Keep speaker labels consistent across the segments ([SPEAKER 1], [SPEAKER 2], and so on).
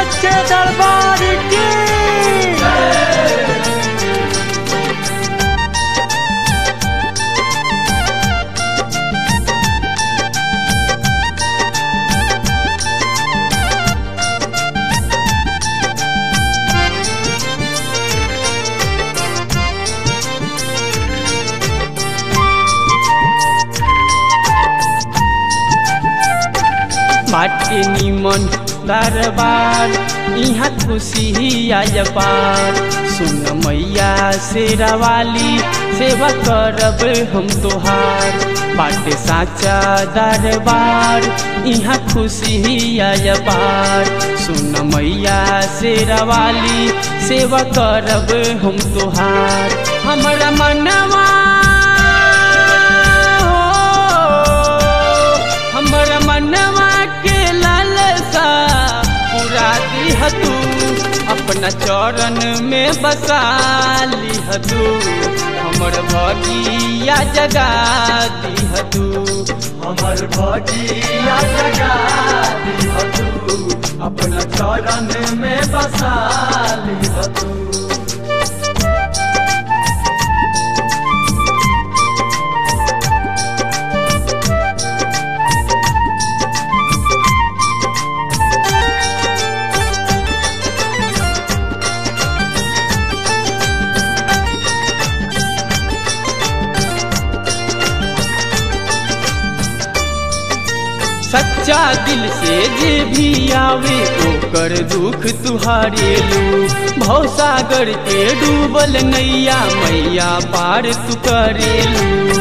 [SPEAKER 1] सच्चे दरबार की। बाटे निमन दरबार यहाँ खुशी आय पार। सुन मैया शेरा वाली सेवा करब हम तोहार। बाटे साचा दरबार यहाँ खुशी आय पार। सुन मैया शेरा वाली सेवा करब हम तोहार। हमरा मनवा हमरा मनवा तू अपना चरण में बसा लिह तू। हमर भगिया जगा दिह तू।
[SPEAKER 2] हमर भगिया जगा दिह तू। अपना चरण में बसा लिह तू।
[SPEAKER 1] सच्चा दिल से जे भी आवे ओकर दुख तुहारेलू। भवसागर के डूबल नैया मैया पार तू करेलू।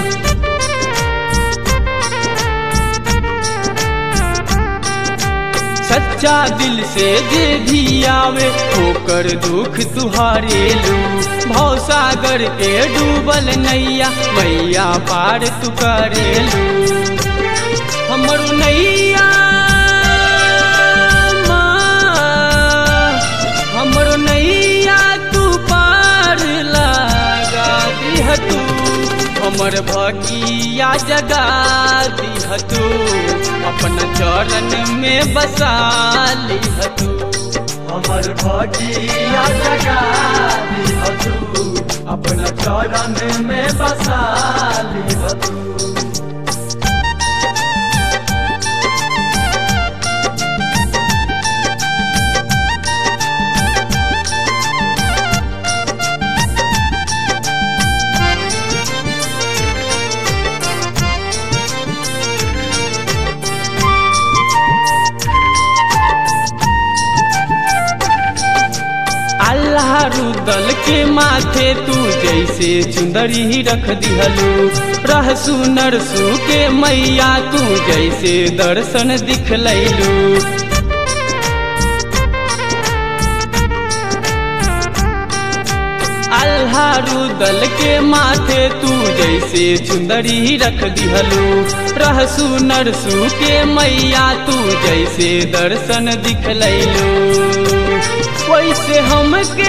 [SPEAKER 1] सच्चा दिल से जे भी आवे ओकर दुख तुहारेलू। भवसागर के डूबल नैया मैया पार तू करेलू। हमरो नैया हमरो नैया तू पार लगा दिह तू। हमर भगिया जगा दिह तू। अपना चरण में बसा लिह तू।
[SPEAKER 2] हमर भगिया जगा दिह तू। अपना चरण में बसा लिह तू।
[SPEAKER 1] अल्लाह रुदल के माथे तू जैसे चुंदरी रख दिहलू। रह सुनर सु के मैया तू जैसे दर्शन दिखलैलू। अल्लाह रुदल के माथे तू जैसे चुंदरी रख दिहलू। रह सुनर सु के मैया तू जैसे दर्शन दिखलैलू। वैसे हमके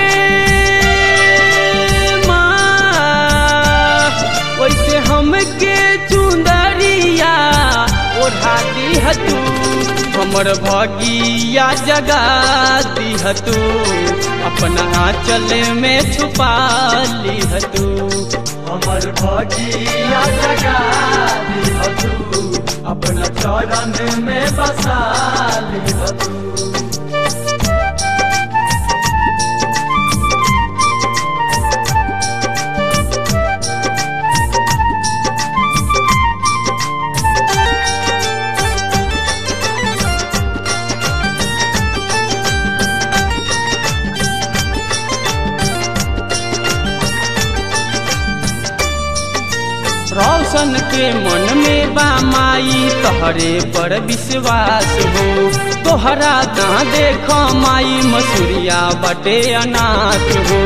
[SPEAKER 1] वैसे हमके चुंदरिया ओढ़ा दिह तू। हमर भगिया जगा दिह तू। अपना आंचल में छुपा लिह तू।
[SPEAKER 2] हमर भगिया जगा दिह तू। अपना चरण में बसा लिह तू।
[SPEAKER 1] रोशन के मन में बा माई तोहरे पर विश्वास हो। तोहरा ना देख माई मसूरिया बटे अनाथ हो।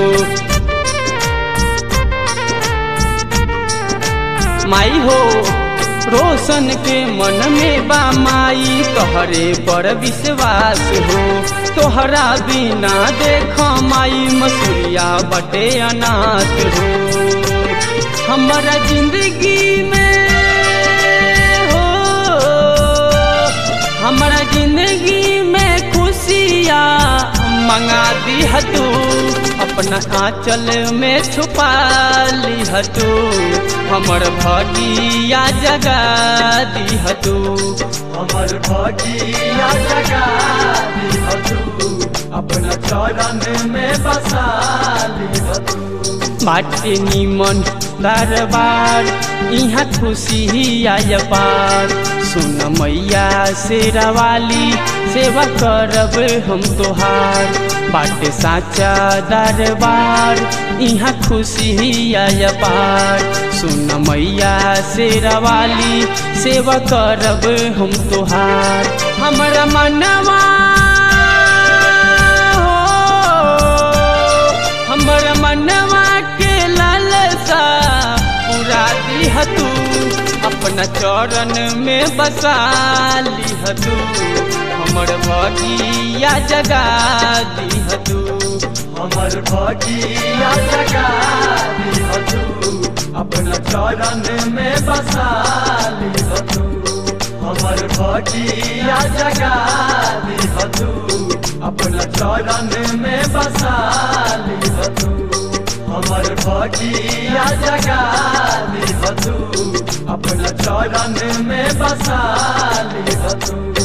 [SPEAKER 1] माई हो रोशन के मन में बा माई तोहरे पर विश्वास हो। तोहरा बिना देख माई मसूरिया बटे अनाथ हो। हमारा जिंदगी में हो हमारा जिंदगी में खुशियाँ मंगा दिह तू, अपना आंचल में छुपा लिह तू, हमर भगिया जगा दिह तू,
[SPEAKER 2] हमर भगिया जगा दिह तू, अपना चरण में बसा लिह तू।
[SPEAKER 1] बाटे निमन दरबार यहाँ खुशी आय पार, सुन मैया शेरा वाली सेवा करब हम तोहार। बाटे साचा दरबार यहाँ खुशी आय पार, सुन मैया शेरा वाली सेवा करब हम तोहार। हमरा मनवा हमर मनवा के लालसा पूरा दिह तू, अपना चरण में बसा लिह तू, हमर भगिया जगा दिह तू,
[SPEAKER 2] हमर भगिया जगा दिह तू, अपना चरण में बसा लिह तू, हमर भगिया जगा दिह तू, अपना चरण में बसा लिह तू, हमर भगिया जगा दिह तू, अपना चरण में बसा लिह तू।